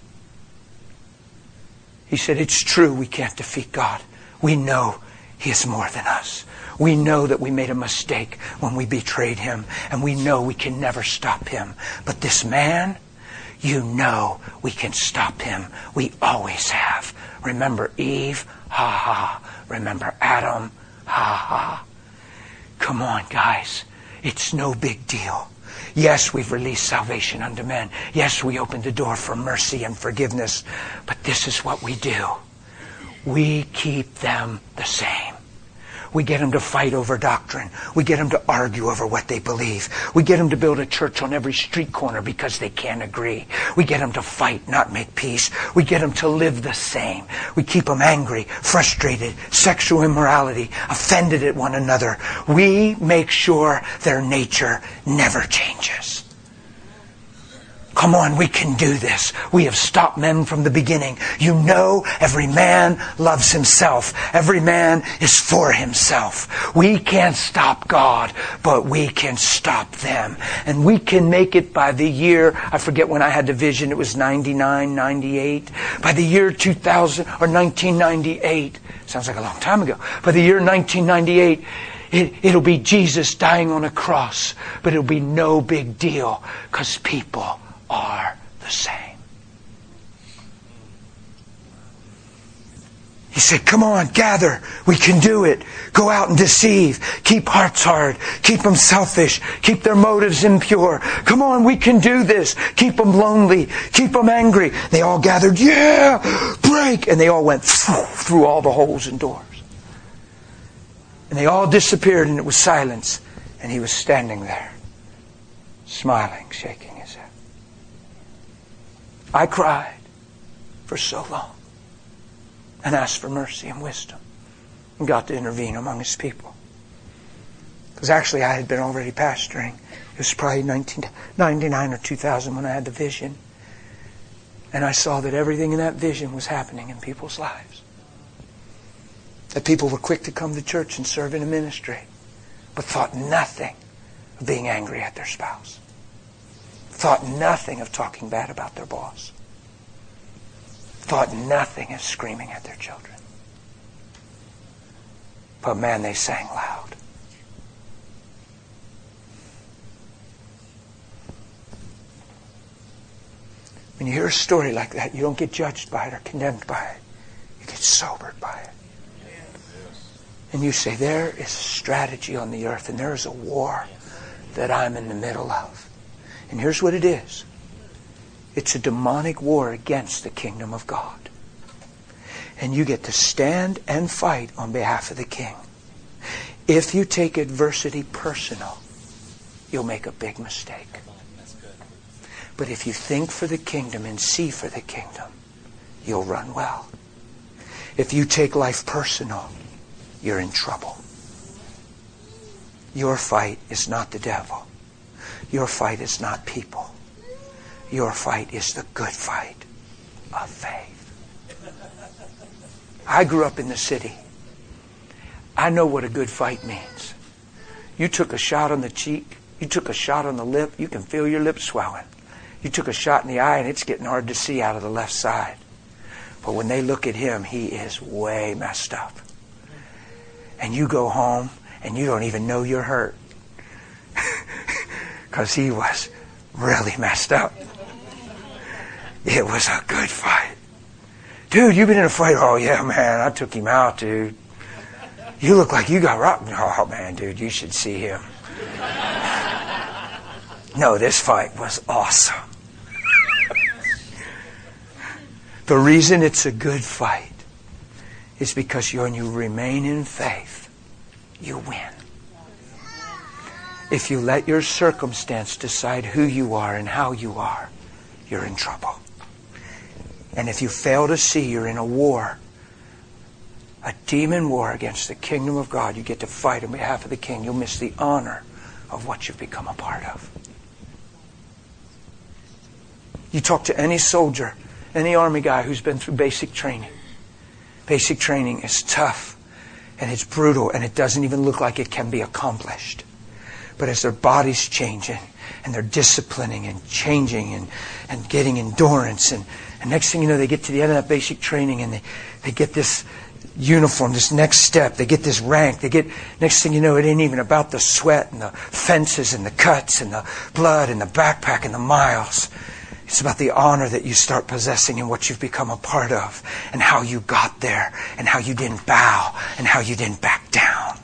He said, "It's true we can't defeat God. We know He is more than us. We know that we made a mistake when we betrayed Him. And we know we can never stop Him. But this man, you know we can stop him. We always have. Remember Eve? Ha ha. Remember Adam? Ha ha. Come on, guys. It's no big deal. Yes, we've released salvation unto men. Yes, we opened the door for mercy and forgiveness. But this is what we do. We keep them the same. We get them to fight over doctrine. We get them to argue over what they believe. We get them to build a church on every street corner because they can't agree. We get them to fight, not make peace. We get them to live the same. We keep them angry, frustrated, sexual immorality, offended at one another. We make sure their nature never changes. Come on, we can do this. We have stopped men from the beginning. You know, every man loves himself. Every man is for himself. We can't stop God, but we can stop them. And we can make it by the year, I forget when I had the vision, it was ninety-nine, ninety-eight. By the year two thousand, or nineteen ninety-eight, sounds like a long time ago. By the year nineteen ninety-eight, it, it'll be Jesus dying on a cross, but it'll be no big deal, because people are the same. He said, come on, gather. We can do it. Go out and deceive. Keep hearts hard. Keep them selfish. Keep their motives impure. Come on, we can do this. Keep them lonely. Keep them angry. They all gathered, yeah, break. And they all went through all the holes and doors. And they all disappeared and it was silence. And he was standing there, smiling, shaking his head. I cried for so long and asked for mercy and wisdom and got to intervene among his people. Because actually I had been already pastoring. It was probably nineteen ninety-nine or two thousand when I had the vision. And I saw that everything in that vision was happening in people's lives. That people were quick to come to church and serve in a ministry, but thought nothing of being angry at their spouse. Thought nothing of talking bad about their boss. Thought nothing of screaming at their children. But man, they sang loud. When you hear a story like that, you don't get judged by it or condemned by it. You get sobered by it. And you say, there is a strategy on the earth and there is a war that I'm in the middle of. And here's what it is. It's a demonic war against the kingdom of God. And you get to stand and fight on behalf of the King. If you take adversity personal, you'll make a big mistake. But if you think for the kingdom and see for the kingdom, you'll run well. If you take life personal, you're in trouble. Your fight is not the devil. Your fight is not people. Your fight is the good fight of faith. I grew up in the city. I know what a good fight means. You took a shot on the cheek. You took a shot on the lip. You can feel your lip swelling. You took a shot in the eye and it's getting hard to see out of the left side. But when they look at him, he is way messed up. And you go home and you don't even know you're hurt. Because he was really messed up. It was a good fight. Dude, you've been in a fight? Oh, yeah, man, I took him out, dude. You look like you got rocked. Oh, man, dude, you should see him. No, this fight was awesome. The reason it's a good fight is because when you remain in faith, you win. If you let your circumstance decide who you are and how you are, you're in trouble. And if you fail to see you're in a war, a demon war against the kingdom of God, you get to fight on behalf of the King, you'll miss the honor of what you've become a part of. You talk to any soldier, any army guy who's been through basic training. Basic training is tough and it's brutal and it doesn't even look like it can be accomplished. But as their body's changing and they're disciplining and changing and, and getting endurance and, and next thing you know they get to the end of that basic training and they, they get this uniform, this next step, they get this rank, they get, next thing you know, it ain't even about the sweat and the fences and the cuts and the blood and the backpack and the miles. It's about the honor that you start possessing and what you've become a part of and how you got there and how you didn't bow and how you didn't back down.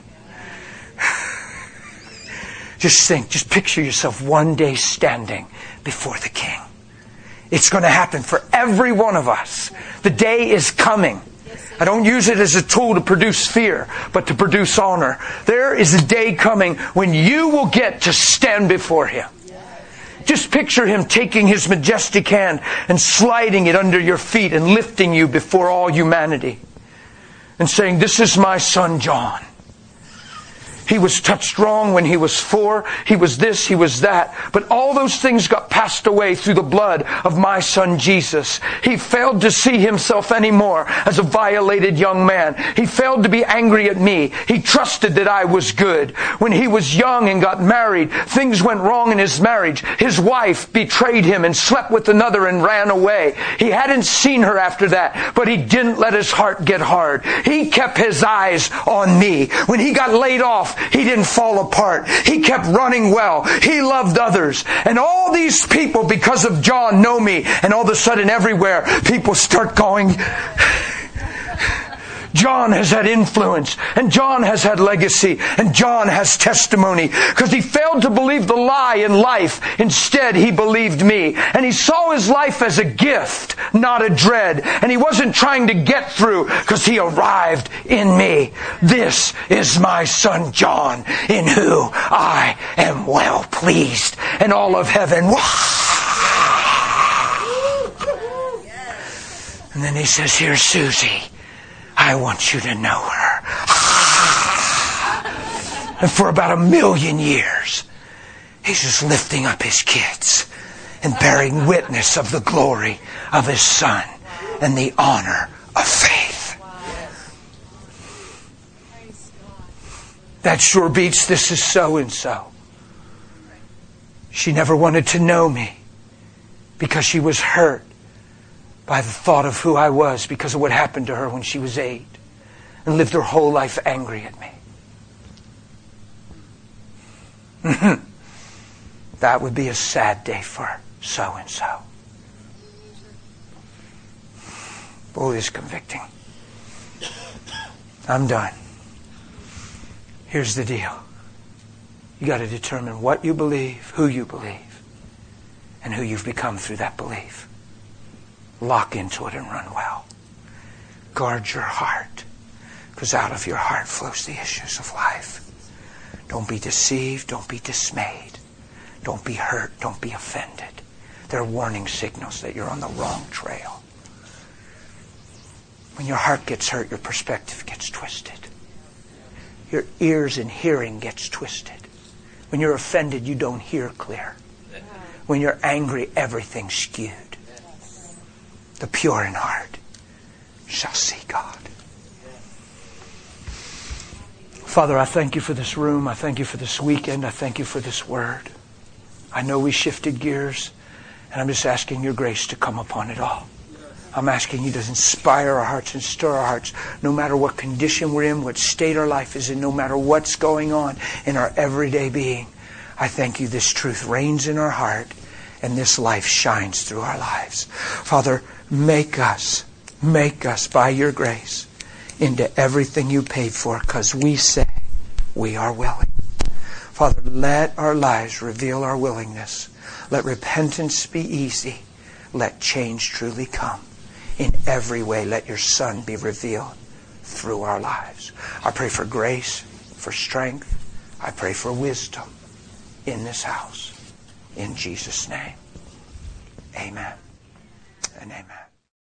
Just think, just picture yourself one day standing before the King. It's going to happen for every one of us. The day is coming. I don't use it as a tool to produce fear, but to produce honor. There is a day coming when you will get to stand before Him. Just picture Him taking His majestic hand and sliding it under your feet and lifting you before all humanity and saying, "This is my son John. He was touched wrong when he was four. He was this, he was that. But all those things got passed away through the blood of my son Jesus. He failed to see himself anymore as a violated young man. He failed to be angry at me. He trusted that I was good. When he was young and got married, things went wrong in his marriage. His wife betrayed him and slept with another and ran away. He hadn't seen her after that, but he didn't let his heart get hard. He kept his eyes on me. When he got laid off, he didn't fall apart. He kept running well. He loved others. And all these people, because of John, know me. And all of a sudden, everywhere, people start going, John has had influence, and John has had legacy, and John has testimony, because he failed to believe the lie in life. Instead, he believed me. And he saw his life as a gift, not a dread. And he wasn't trying to get through, because he arrived in me. This is my son John, in who I am well pleased. And all of heaven, and then he says, "Here's Susie. I want you to know her." And for about a million years, he's just lifting up his kids and bearing witness of the glory of his son and the honor of faith. That sure beats "this is so-and-so." She never wanted to know me because she was hurt by the thought of who I was because of what happened to her when she was eight, and lived her whole life angry at me. That would be a sad day for so-and-so. Boy, it's convicting. I'm done. Here's the deal. You got to determine what you believe, who you believe, and who you've become through that belief. Lock into it and run well. Guard your heart, because out of your heart flows the issues of life. Don't be deceived. Don't be dismayed. Don't be hurt. Don't be offended. There are warning signals that you're on the wrong trail. When your heart gets hurt, your perspective gets twisted. Your ears and hearing gets twisted. When you're offended, you don't hear clear. When you're angry, everything's skewed. The pure in heart shall see God. Father, I thank you for this room. I thank you for this weekend. I thank you for this word. I know we shifted gears, and I'm just asking your grace to come upon it all. I'm asking you to inspire our hearts and stir our hearts, no matter what condition we're in, what state our life is in, no matter what's going on in our everyday being. I thank you this truth reigns in our heart, and this life shines through our lives. Father, make us, make us by your grace into everything you paid for, because we say we are willing. Father, let our lives reveal our willingness. Let repentance be easy. Let change truly come. In every way, let your Son be revealed through our lives. I pray for grace, for strength. I pray for wisdom in this house. In Jesus' name, amen and amen.